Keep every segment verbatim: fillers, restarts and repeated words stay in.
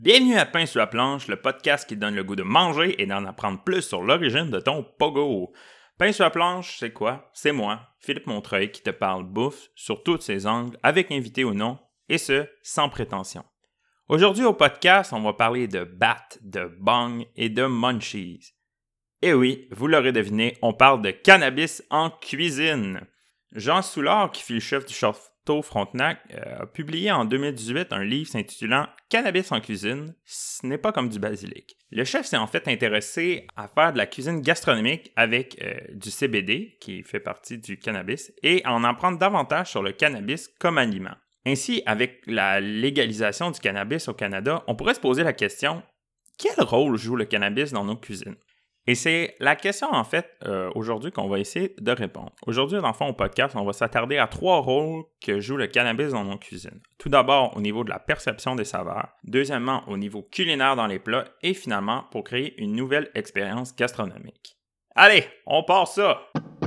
Bienvenue à Pain sur la planche, le podcast qui donne le goût de manger et d'en apprendre plus sur l'origine de ton pogo. Pain sur la planche, c'est quoi? C'est moi, Philippe Montreuil, qui te parle bouffe sur tous ses angles, avec invité ou non, et ce, sans prétention. Aujourd'hui au podcast, on va parler de bat, de bong et de munchies. Et oui, vous l'aurez deviné, on parle de cannabis en cuisine. Jean Soulard, qui fut le chef du Château Frontenac, euh, a publié en deux mille dix-huit un livre s'intitulant « Cannabis en cuisine, ce n'est pas comme du basilic ». Le chef s'est en fait intéressé à faire de la cuisine gastronomique avec euh, du C B D, qui fait partie du cannabis, et à en apprendre davantage sur le cannabis comme aliment. Ainsi, avec la légalisation du cannabis au Canada, on pourrait se poser la question « Quel rôle joue le cannabis dans nos cuisines ?» Et c'est la question, en fait, euh, aujourd'hui qu'on va essayer de répondre. Aujourd'hui, dans le fond, au podcast, on va s'attarder à trois rôles que joue le cannabis dans nos cuisines. Tout d'abord, au niveau de la perception des saveurs. Deuxièmement, au niveau culinaire dans les plats. Et finalement, pour créer une nouvelle expérience gastronomique. Allez, on part ça!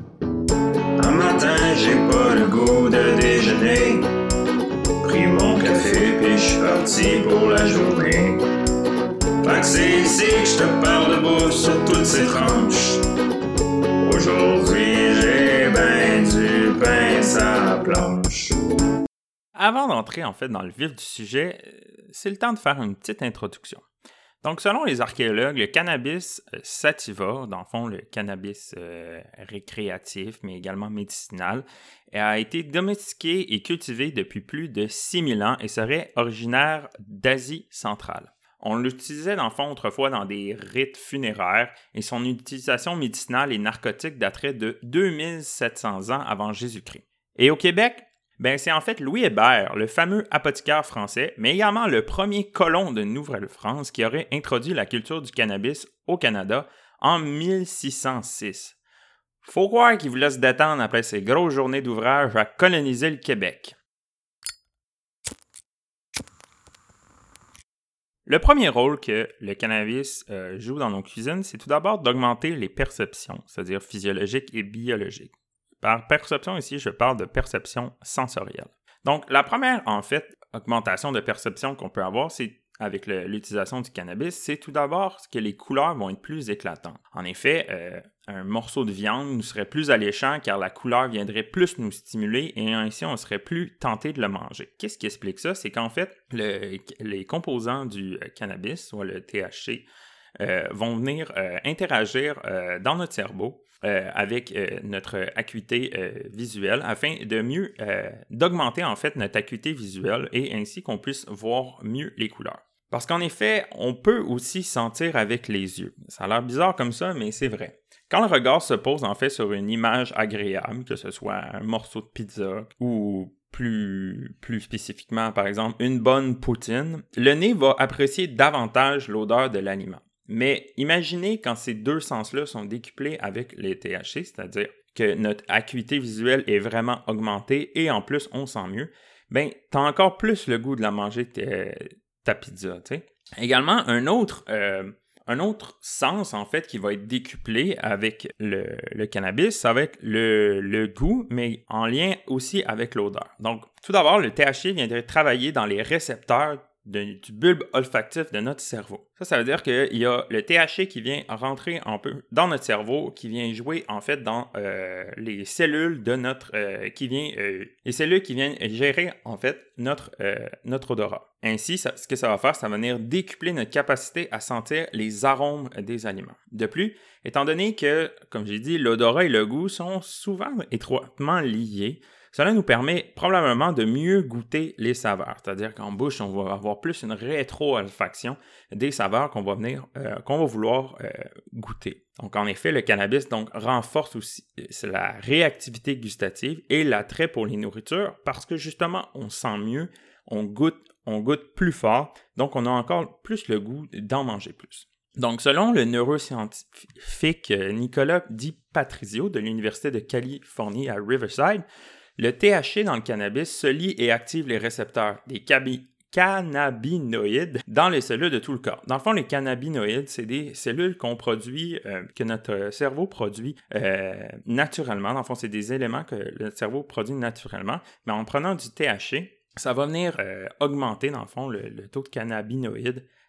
Un matin, j'ai pas le goût de déjeuner. Pris mon café, puis je suis parti pour la journée. Fait que c'est ici que je te parle de bouffe sur toutes ces tranches. Aujourd'hui, j'ai ben du pain sur la planche. Avant d'entrer en fait dans le vif du sujet, c'est le temps de faire une petite introduction. Donc, selon les archéologues, le cannabis euh, sativa, dans le fond le cannabis euh, récréatif, mais également médicinal, a été domestiqué et cultivé depuis plus de six mille ans et serait originaire d'Asie centrale. On l'utilisait dans le fond autrefois dans des rites funéraires et son utilisation médicinale et narcotique daterait de deux mille sept cents ans avant Jésus-Christ. Et au Québec, ben c'est en fait Louis Hébert, le fameux apothicaire français, mais également le premier colon de Nouvelle-France qui aurait introduit la culture du cannabis au Canada en mille six cent six. Faut croire qu'il voulait se détendre après ses grosses journées d'ouvrage à coloniser le Québec. Le premier rôle que le cannabis euh, joue dans nos cuisines, c'est tout d'abord d'augmenter les perceptions, c'est-à-dire physiologiques et biologiques. Par perception ici, je parle de perception sensorielle. Donc, la première, en fait, augmentation de perception qu'on peut avoir, c'est avec le, l'utilisation du cannabis, c'est tout d'abord que les couleurs vont être plus éclatantes. En effet, euh, un morceau de viande nous serait plus alléchant car la couleur viendrait plus nous stimuler et ainsi on serait plus tenté de le manger. Qu'est-ce qui explique ça? C'est qu'en fait, le, les composants du cannabis, soit le T H C, euh, vont venir euh, interagir euh, dans notre cerveau euh, avec euh, notre acuité euh, visuelle afin de mieux, euh, d'augmenter en fait notre acuité visuelle et ainsi qu'on puisse voir mieux les couleurs. Parce qu'en effet, on peut aussi sentir avec les yeux. Ça a l'air bizarre comme ça, mais c'est vrai. Quand le regard se pose en fait sur une image agréable, que ce soit un morceau de pizza ou plus, plus spécifiquement, par exemple, une bonne poutine, le nez va apprécier davantage l'odeur de l'aliment. Mais imaginez quand ces deux sens-là sont décuplés avec les T H C, c'est-à-dire que notre acuité visuelle est vraiment augmentée et en plus on sent mieux, bien, t'as encore plus le goût de la manger t- ta pizza, tu sais. Également, un autre, euh, un autre sens, en fait, qui va être décuplé avec le, le cannabis, ça va être le, le goût, mais en lien aussi avec l'odeur. Donc, tout d'abord, le T H C viendrait travailler dans les récepteurs de, du bulbe olfactif de notre cerveau. Ça, ça veut dire qu'il y a le T H C qui vient rentrer un peu dans notre cerveau, qui vient jouer en fait dans euh, les cellules de notre, euh, qui vient, euh, les cellules qui viennent gérer en fait notre, euh, notre odorat. Ainsi, ça, ce que ça va faire, ça va venir décupler notre capacité à sentir les arômes des aliments. De plus, étant donné que, comme j'ai dit, l'odorat et le goût sont souvent étroitement liés, cela nous permet probablement de mieux goûter les saveurs, c'est-à-dire qu'en bouche, on va avoir plus une rétro-olfaction des saveurs qu'on va venir, euh, qu'on va vouloir euh, goûter. Donc, en effet, le cannabis donc renforce aussi la réactivité gustative et l'attrait pour les nourritures parce que justement, on sent mieux, on goûte, on goûte plus fort, donc on a encore plus le goût d'en manger plus. Donc, selon le neuroscientifique Nicolas Di Patrizio de l'Université de Californie à Riverside, le T H C dans le cannabis se lie et active les récepteurs des cabi- cannabinoïdes dans les cellules de tout le corps. Dans le fond, les cannabinoïdes, c'est des cellules qu'on produit, euh, que notre cerveau produit euh, naturellement. Dans le fond, c'est des éléments que le cerveau produit naturellement. Mais en prenant du T H C, ça va venir euh, augmenter, dans le fond, le, le taux de cannabinoïdes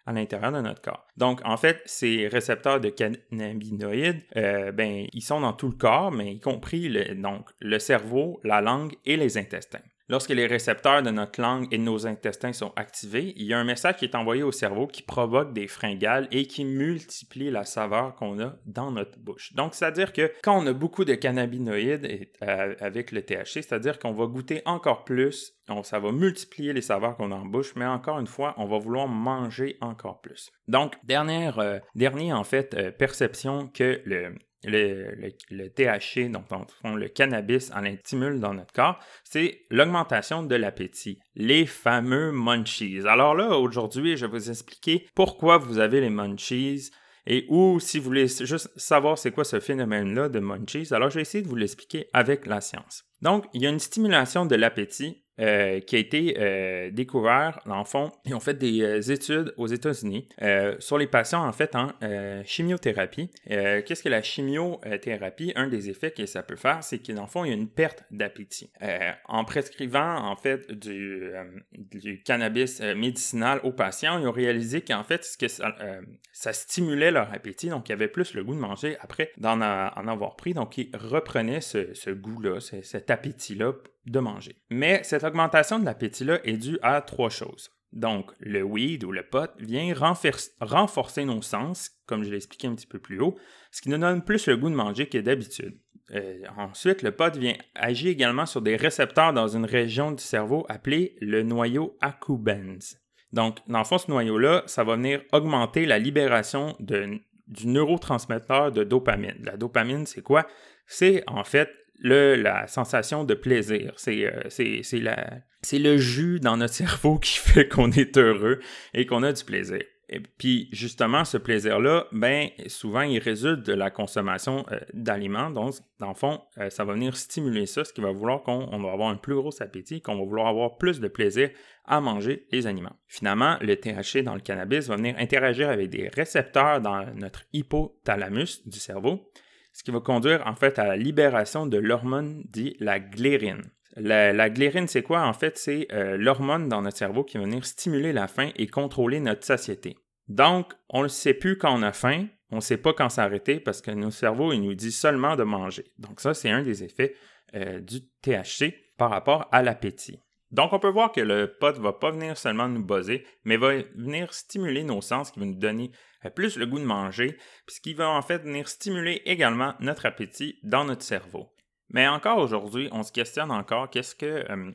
à l'intérieur de notre corps. Donc, en fait, ces récepteurs de cannabinoïdes, euh, ben, ils sont dans tout le corps, mais y compris le, donc, le cerveau, la langue et les intestins. Lorsque les récepteurs de notre langue et de nos intestins sont activés, il y a un message qui est envoyé au cerveau qui provoque des fringales et qui multiplie la saveur qu'on a dans notre bouche. Donc, c'est-à-dire que quand on a beaucoup de cannabinoïdes et, euh, avec le T H C, c'est-à-dire qu'on va goûter encore plus, on, ça va multiplier les saveurs qu'on a en bouche, mais encore une fois, on va vouloir manger encore plus. Donc, dernière, euh, dernière en fait, euh, perception que le... Le, le, le T H C, donc le cannabis en stimule dans notre corps, c'est l'augmentation de l'appétit, les fameux munchies. Alors là, aujourd'hui, je vais vous expliquer pourquoi vous avez les munchies et ou si vous voulez juste savoir c'est quoi ce phénomène-là de munchies, alors je vais essayer de vous l'expliquer avec la science. Donc, il y a une stimulation de l'appétit Euh, qui a été euh, découvert, dans le fond, ils ont fait des euh, études aux États-Unis euh, sur les patients, en fait, en euh, chimiothérapie. Euh, qu'est-ce que la chimiothérapie? Un des effets que ça peut faire, c'est que, dans le fond, il y a une perte d'appétit. Euh, en prescrivant, en fait, du, euh, du cannabis euh, médicinal aux patients, ils ont réalisé qu'en fait, ce que ça, euh, ça stimulait leur appétit, donc il y avait plus le goût de manger après d'en a, en avoir pris, donc ils reprenaient ce, ce goût-là, ce, cet appétit-là de manger. Mais cette augmentation de l'appétit-là est due à trois choses. Donc, le weed ou le pot vient renfer- renforcer nos sens, comme je l'ai expliqué un petit peu plus haut, ce qui nous donne plus le goût de manger que d'habitude. Euh, ensuite, le pot vient agir également sur des récepteurs dans une région du cerveau appelée le noyau accumbens. Donc, dans le fond, ce noyau-là, ça va venir augmenter la libération de, du neurotransmetteur de dopamine. La dopamine, c'est quoi? C'est en fait Le, la sensation de plaisir. C'est, euh, c'est, c'est, la, c'est le jus dans notre cerveau qui fait qu'on est heureux et qu'on a du plaisir. Et puis, justement, ce plaisir-là, ben, souvent, il résulte de la consommation euh, d'aliments. Donc, dans le fond, euh, ça va venir stimuler ça, ce qui va vouloir qu'on on va avoir un plus gros appétit, qu'on va vouloir avoir plus de plaisir à manger les aliments. Finalement, le T H C dans le cannabis va venir interagir avec des récepteurs dans notre hypothalamus du cerveau, ce qui va conduire en fait à la libération de l'hormone dit la ghréline. La, la ghréline, c'est quoi? En fait, c'est euh, l'hormone dans notre cerveau qui va venir stimuler la faim et contrôler notre satiété. Donc, on ne sait plus quand on a faim, on ne sait pas quand s'arrêter parce que notre cerveau, il nous dit seulement de manger. Donc ça, c'est un des effets euh, du T H C par rapport à l'appétit. Donc, on peut voir que le pot ne va pas venir seulement nous buzzer, mais va venir stimuler nos sens, qui va nous donner plus le goût de manger, puis ce qui va en fait venir stimuler également notre appétit dans notre cerveau. Mais encore aujourd'hui, on se questionne encore qu'est-ce que euh,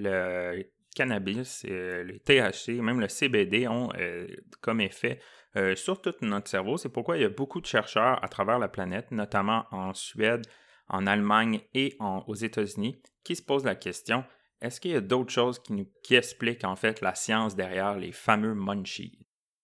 le cannabis, euh, le T H C, même le C B D ont euh, comme effet euh, sur tout notre cerveau. C'est pourquoi il y a beaucoup de chercheurs à travers la planète, notamment en Suède, en Allemagne et en, aux États-Unis, qui se posent la question: est-ce qu'il y a d'autres choses qui nous qui expliquent en fait la science derrière les fameux munchies?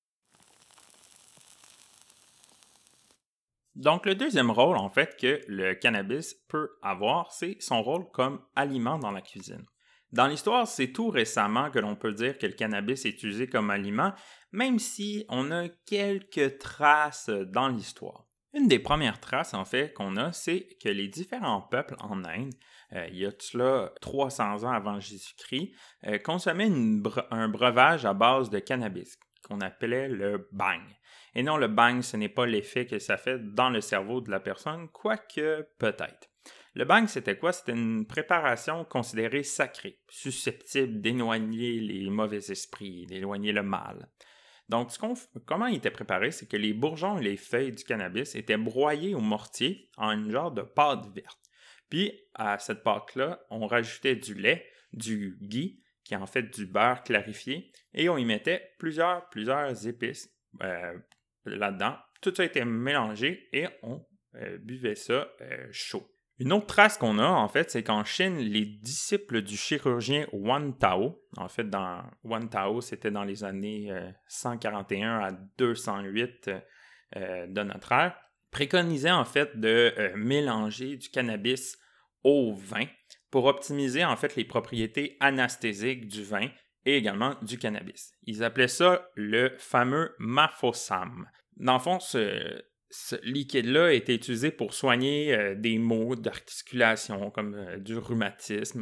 Donc, le deuxième rôle, en fait, que le cannabis peut avoir, c'est son rôle comme aliment dans la cuisine. Dans l'histoire, c'est tout récemment que l'on peut dire que le cannabis est utilisé comme aliment, même si on a quelques traces dans l'histoire. Une des premières traces, en fait, qu'on a, c'est que les différents peuples en Inde, euh, il y a de cela trois cents ans avant Jésus-Christ, euh, consommaient une bre- un breuvage à base de cannabis, qu'on appelait le bang. Et non, le bang, ce n'est pas l'effet que ça fait dans le cerveau de la personne, quoique peut-être. Le bang, c'était quoi? C'était une préparation considérée sacrée, susceptible d'éloigner les mauvais esprits, d'éloigner le mal. Donc, ce qu'on, comment il était préparé, c'est que les bourgeons et les feuilles du cannabis étaient broyés au mortier en une genre de pâte verte. Puis, à cette pâte-là, on rajoutait du lait, du ghee, qui est en fait du beurre clarifié, et on y mettait plusieurs, plusieurs épices euh, là-dedans. Tout ça était mélangé et on euh, buvait ça euh, chaud. Une autre trace qu'on a, en fait, c'est qu'en Chine, les disciples du chirurgien Wan Tao, en fait, dans Wan Tao, c'était dans les années euh, cent quarante et un à deux cent huit euh, de notre ère, préconisaient en fait de euh, mélanger du cannabis au vin pour optimiser en fait les propriétés anesthésiques du vin et également du cannabis. Ils appelaient ça le fameux Mafosam. Dans le fond, ce, ce liquide-là était utilisé pour soigner euh, des maux d'articulation comme euh, du rhumatisme,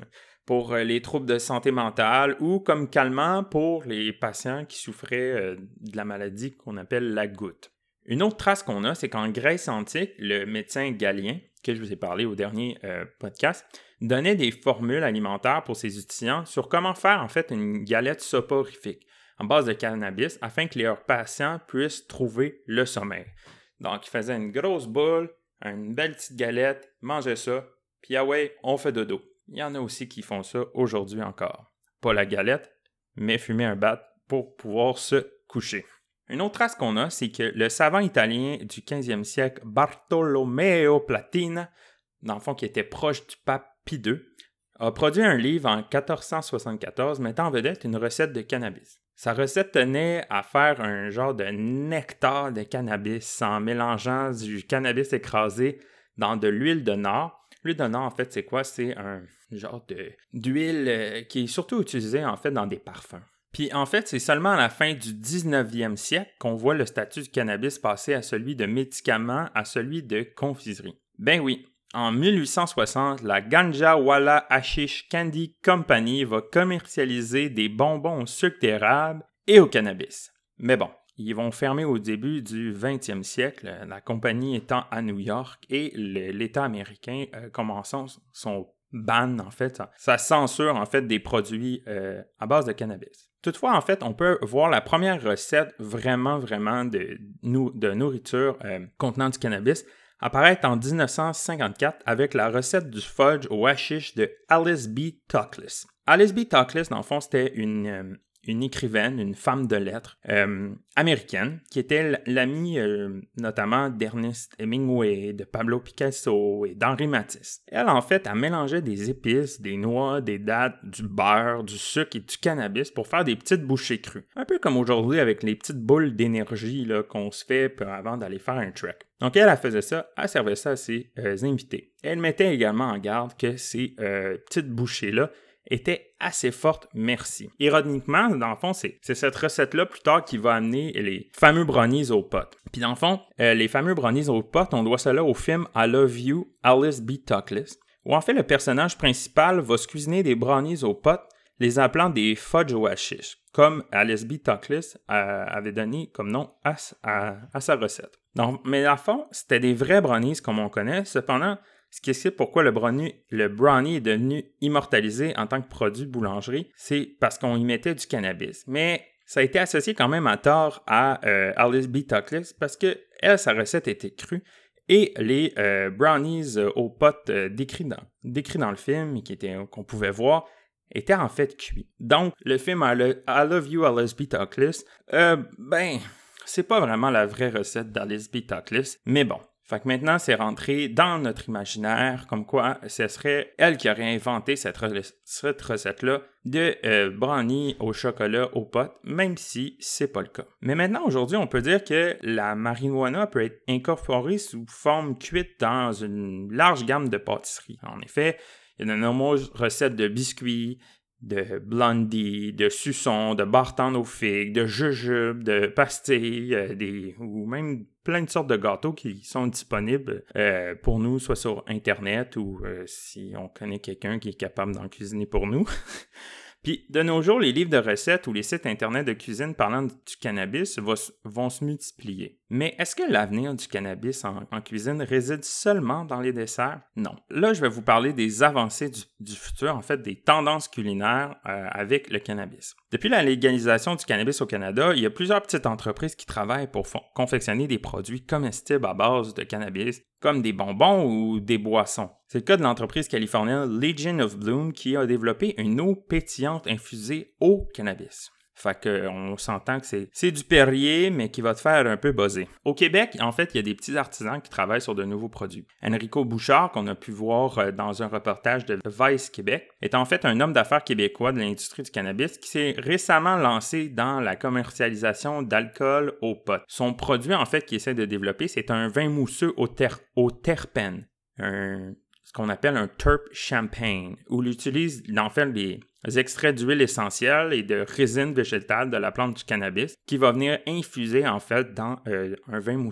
pour les troubles de santé mentale ou comme calmant pour les patients qui souffraient de la maladie qu'on appelle la goutte. Une autre trace qu'on a, c'est qu'en Grèce antique, le médecin Galien, que je vous ai parlé au dernier euh, podcast, donnait des formules alimentaires pour ses étudiants sur comment faire en fait une galette soporifique en base de cannabis afin que leurs patients puissent trouver le sommeil. Donc, il faisait une grosse boule, une belle petite galette, mangeait ça, puis ah ouais, on fait dodo. Il y en a aussi qui font ça aujourd'hui encore. Pas la galette, mais fumer un bat pour pouvoir se coucher. Une autre trace qu'on a, c'est que le savant italien du quinzième siècle, Bartolomeo Platina, dans le fond qui était proche du pape Pie deux, a produit un livre en quatorze cent soixante-quatorze mettant en vedette une recette de cannabis. Sa recette tenait à faire un genre de nectar de cannabis en mélangeant du cannabis écrasé dans de l'huile de nard. L'huile de nard, en fait, c'est quoi? C'est un genre de, d'huile euh, qui est surtout utilisée, en fait, dans des parfums. Puis, en fait, c'est seulement à la fin du dix-neuvième siècle qu'on voit le statut du cannabis passer à celui de médicament à celui de confiserie. Ben oui, en mille huit cent soixante, la Ganjawala Hashish Candy Company va commercialiser des bonbons au sucre d'érable et au cannabis. Mais bon, ils vont fermer au début du vingtième siècle, la compagnie étant à New York et le, l'État américain euh, commençant son ban, en fait, sa censure, en fait, des produits euh, à base de cannabis. Toutefois, en fait, on peut voir la première recette vraiment, vraiment de, de nourriture euh, contenant du cannabis apparaître en dix-neuf cent cinquante-quatre avec la recette du fudge au hashish de Alice B. Toklas. Alice B. Toklas, dans le fond, c'était une, euh, une écrivaine, une femme de lettres euh, américaine qui était l'amie euh, notamment d'Ernest Hemingway, de Pablo Picasso et d'Henri Matisse. Elle, en fait, a mélangé des épices, des noix, des dattes, du beurre, du sucre et du cannabis pour faire des petites bouchées crues. Un peu comme aujourd'hui avec les petites boules d'énergie là, qu'on se fait avant d'aller faire un trek. Donc, elle, elle faisait ça, elle servait ça à ses euh, invités. Elle mettait également en garde que ces euh, petites bouchées-là étaient assez fortes, merci. Ironiquement, dans le fond, c'est, c'est cette recette-là plus tard qui va amener les fameux brownies aux potes. Puis dans le fond, euh, les fameux brownies aux potes, on doit cela au film I Love You, Alice B. Toklas, où en fait le personnage principal va se cuisiner des brownies aux potes, les appelant des fudge au hashish, comme Alice B. Toklas euh, avait donné comme nom à, à, à sa recette. Donc, mais dans le fond, c'était des vrais brownies comme on connaît. Cependant, ce qui explique pourquoi le brownie, le brownie est devenu immortalisé en tant que produit de boulangerie, c'est parce qu'on y mettait du cannabis. Mais ça a été associé quand même à tort à euh, Alice B. Toklas parce que elle, sa recette était crue et les euh, brownies euh, aux potes euh, décrits, dans, décrits dans le film qui étaient, qu'on pouvait voir étaient en fait cuits. Donc, le film I, Lo- I Love You, Alice B. Toklas, euh, ben, c'est pas vraiment la vraie recette d'Alice B. Toklas, mais bon. Fait que maintenant, c'est rentré dans notre imaginaire, comme quoi ce serait elle qui aurait inventé cette, re- cette recette-là de euh, brownie au chocolat aux potes, même si c'est pas le cas. Mais maintenant, aujourd'hui, on peut dire que la marijuana peut être incorporée sous forme cuite dans une large gamme de pâtisseries. En effet, il y a de nombreuses recettes de biscuits, de blondie, de suçon, de bar-tendre aux figues, de jujubes, de pastilles, euh, des, ou même plein de sortes de gâteaux qui sont disponibles euh, pour nous, soit sur Internet ou euh, si on connaît quelqu'un qui est capable d'en cuisiner pour nous. Puis, de nos jours, les livres de recettes ou les sites Internet de cuisine parlant du cannabis va, vont se multiplier. Mais est-ce que l'avenir du cannabis en, en cuisine réside seulement dans les desserts? Non. Là, je vais vous parler des avancées du, du futur, en fait, des tendances culinaires euh, avec le cannabis. Depuis la légalisation du cannabis au Canada, il y a plusieurs petites entreprises qui travaillent pour fon- confectionner des produits comestibles à base de cannabis, comme des bonbons ou des boissons. C'est le cas de l'entreprise californienne Legion of Bloom qui a développé une eau pétillante infusée au cannabis. Fait qu'on s'entend que c'est, c'est du Perrier, mais qui va te faire un peu buzzer. Au Québec, en fait, il y a des petits artisans qui travaillent sur de nouveaux produits. Enrico Bouchard, qu'on a pu voir dans un reportage de Vice Québec, est en fait un homme d'affaires québécois de l'industrie du cannabis qui s'est récemment lancé dans la commercialisation d'alcool au pot. Son produit, en fait, qu'il essaie de développer, c'est un vin mousseux au, ter- au terpène. Un... ce qu'on appelle un terp champagne, où il utilise en fait des extraits d'huile essentielle et de résine végétale de la plante du cannabis qui va venir infuser en fait dans euh, un vin mousseux.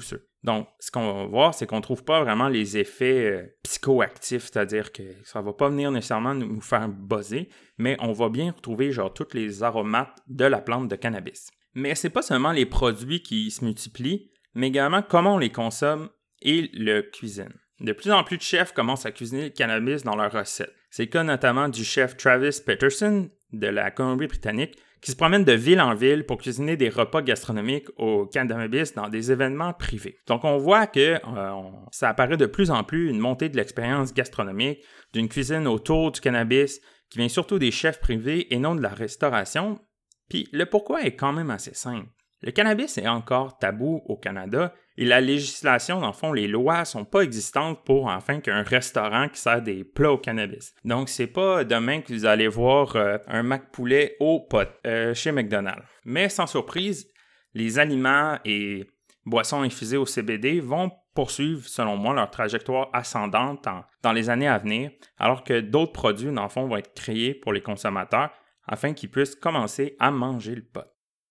Donc, ce qu'on va voir, c'est qu'on ne trouve pas vraiment les effets euh, psychoactifs, c'est-à-dire que ça ne va pas venir nécessairement nous faire buzzer, mais on va bien retrouver genre tous les aromates de la plante de cannabis. Mais c'est pas seulement les produits qui se multiplient, mais également comment on les consomme et le cuisine. De plus en plus de chefs commencent à cuisiner le cannabis dans leurs recettes. C'est le cas notamment du chef Travis Peterson de la Colombie-Britannique qui se promène de ville en ville pour cuisiner des repas gastronomiques au cannabis dans des événements privés. Donc on voit que euh, on, ça apparaît de plus en plus une montée de l'expérience gastronomique, d'une cuisine autour du cannabis qui vient surtout des chefs privés et non de la restauration. Puis le pourquoi est quand même assez simple. Le cannabis est encore tabou au Canada et la législation, dans le fond, les lois ne sont pas existantes pour enfin qu'un restaurant qui sert des plats au cannabis. Donc, c'est pas demain que vous allez voir euh, un mac poulet au pot euh, chez McDonald's. Mais sans surprise, les aliments et boissons infusées au C B D vont poursuivre, selon moi, leur trajectoire ascendante en, dans les années à venir, alors que d'autres produits, dans le fond, vont être créés pour les consommateurs afin qu'ils puissent commencer à manger le pot.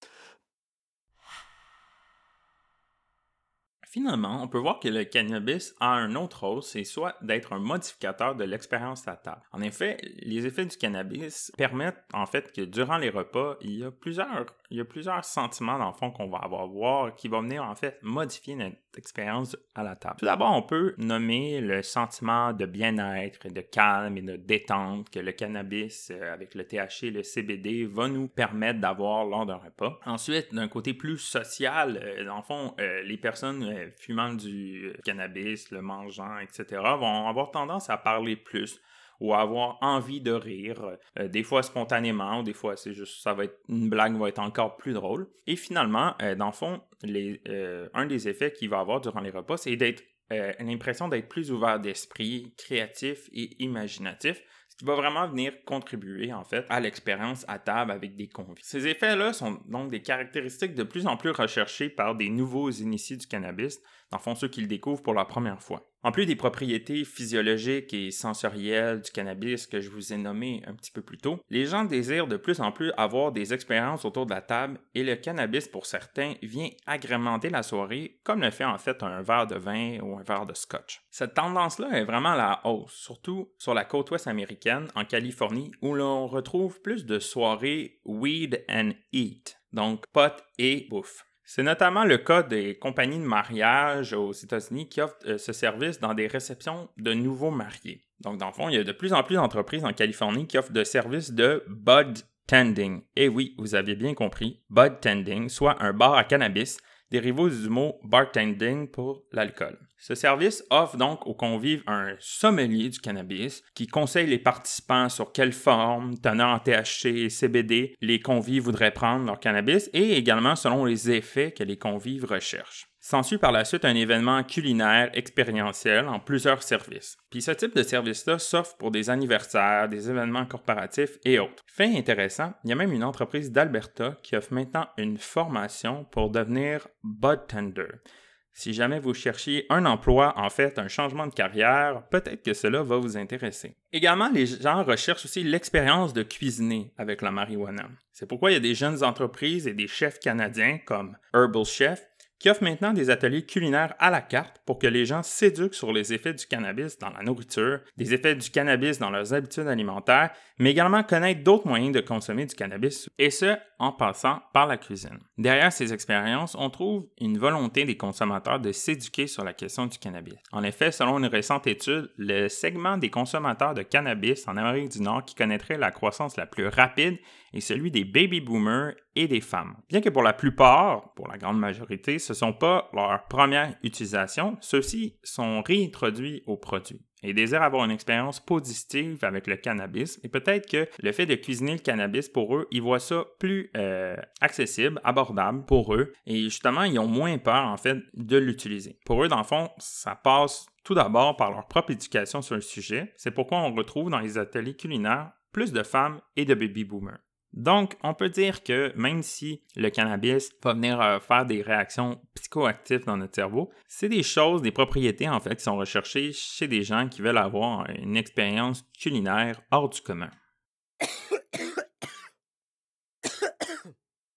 Finalement, on peut voir que le cannabis a un autre rôle, c'est soit d'être un modificateur de l'expérience à table. En effet, les effets du cannabis permettent en fait que durant les repas, il y a plusieurs, il y a plusieurs sentiments dans le fond qu'on va avoir voir qui vont venir en fait modifier notre expérience à la table. Tout d'abord, on peut nommer le sentiment de bien-être, de calme et de détente que le cannabis avec le T H C et le C B D va nous permettre d'avoir lors d'un repas. Ensuite, d'un côté plus social, dans le fond, les personnes fumant du cannabis, le mangeant, et cetera, vont avoir tendance à parler plus ou à avoir envie de rire, euh, des fois spontanément, ou des fois c'est juste, ça va être, une blague va être encore plus drôle. Et finalement, euh, dans le fond, les, euh, un des effets qu'il va avoir durant les repas, c'est d'être euh, l'impression d'être plus ouvert d'esprit, créatif et imaginatif, ce qui va vraiment venir contribuer, en fait, à l'expérience à table avec des convives. Ces effets-là sont donc des caractéristiques de plus en plus recherchées par des nouveaux initiés du cannabis, dans le fond ceux qui le découvrent pour la première fois. En plus des propriétés physiologiques et sensorielles du cannabis que je vous ai nommées un petit peu plus tôt, les gens désirent de plus en plus avoir des expériences autour de la table et le cannabis, pour certains, vient agrémenter la soirée comme le fait en fait un verre de vin ou un verre de scotch. Cette tendance-là est vraiment à la hausse, surtout sur la côte ouest américaine, en Californie, où l'on retrouve plus de soirées weed and eat, donc pot et bouffe. C'est notamment le cas des compagnies de mariage aux États-Unis qui offrent euh, ce service dans des réceptions de nouveaux mariés. Donc, dans le fond, il y a de plus en plus d'entreprises en Californie qui offrent des services de bud tending. Et oui, vous avez bien compris, bud tending, soit un bar à cannabis, dérivé du mot bartending pour l'alcool. Ce service offre donc aux convives un sommelier du cannabis qui conseille les participants sur quelle forme, teneur en T H C et C B D, les convives voudraient prendre leur cannabis et également selon les effets que les convives recherchent. S'ensuit par la suite un événement culinaire expérientiel en plusieurs services. Puis ce type de service-là s'offre pour des anniversaires, des événements corporatifs et autres. Fait intéressant, il y a même une entreprise d'Alberta qui offre maintenant une formation pour devenir budtender. Si jamais vous cherchiez un emploi, en fait, un changement de carrière, peut-être que cela va vous intéresser. Également, les gens recherchent aussi l'expérience de cuisiner avec la marijuana. C'est pourquoi il y a des jeunes entreprises et des chefs canadiens comme Herbal Chef qui offrent maintenant des ateliers culinaires à la carte pour que les gens s'éduquent sur les effets du cannabis dans la nourriture, des effets du cannabis dans leurs habitudes alimentaires, mais également connaître d'autres moyens de consommer du cannabis, et ce, en passant par la cuisine. Derrière ces expériences, on trouve une volonté des consommateurs de s'éduquer sur la question du cannabis. En effet, selon une récente étude, le segment des consommateurs de cannabis en Amérique du Nord qui connaîtrait la croissance la plus rapide est celui des baby boomers et des femmes. Bien que pour la plupart, pour la grande majorité, ce ne sont pas leur première utilisation, ceux-ci sont réintroduits au produit et désirent avoir une expérience positive avec le cannabis. Et peut-être que le fait de cuisiner le cannabis, pour eux, ils voient ça plus euh, accessible, abordable pour eux. Et justement, ils ont moins peur, en fait, de l'utiliser. Pour eux, dans le fond, ça passe tout d'abord par leur propre éducation sur le sujet. C'est pourquoi on retrouve dans les ateliers culinaires plus de femmes et de baby boomers. Donc, on peut dire que même si le cannabis va venir euh, faire des réactions psychoactives dans notre cerveau, c'est des choses, des propriétés en fait qui sont recherchées chez des gens qui veulent avoir une expérience culinaire hors du commun.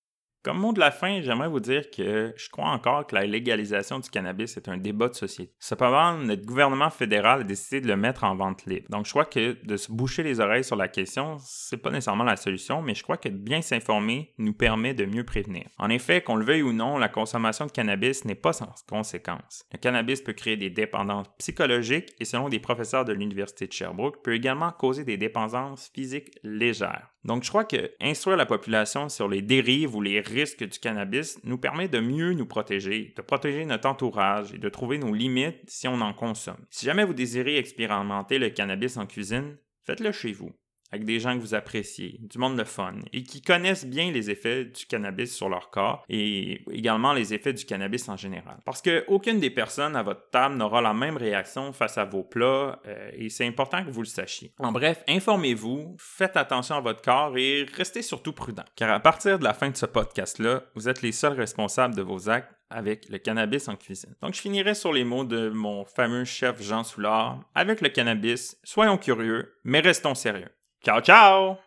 Comme mot de la fin, j'aimerais vous dire que je crois encore que la légalisation du cannabis est un débat de société. Cependant, notre gouvernement fédéral a décidé de le mettre en vente libre. Donc, je crois que de se boucher les oreilles sur la question, c'est pas nécessairement la solution, mais je crois que de bien s'informer nous permet de mieux prévenir. En effet, qu'on le veuille ou non, la consommation de cannabis n'est pas sans conséquences. Le cannabis peut créer des dépendances psychologiques et, selon des professeurs de l'Université de Sherbrooke, peut également causer des dépendances physiques légères. Donc, je crois que instruire la population sur les dérives ou les risques du cannabis nous permet de mieux nous protéger, de protéger notre entourage et de trouver nos limites si on en consomme. Si jamais vous désirez expérimenter le cannabis en cuisine, faites-le chez vous, avec des gens que vous appréciez, du monde de fun, et qui connaissent bien les effets du cannabis sur leur corps et également les effets du cannabis en général. Parce qu'aucune des personnes à votre table n'aura la même réaction face à vos plats euh, et c'est important que vous le sachiez. En bref, informez-vous, faites attention à votre corps et restez surtout prudent. Car à partir de la fin de ce podcast-là, vous êtes les seuls responsables de vos actes avec le cannabis en cuisine. Donc, je finirai sur les mots de mon fameux chef Jean Soulard. Avec le cannabis, soyons curieux, mais restons sérieux. Ciao, ciao!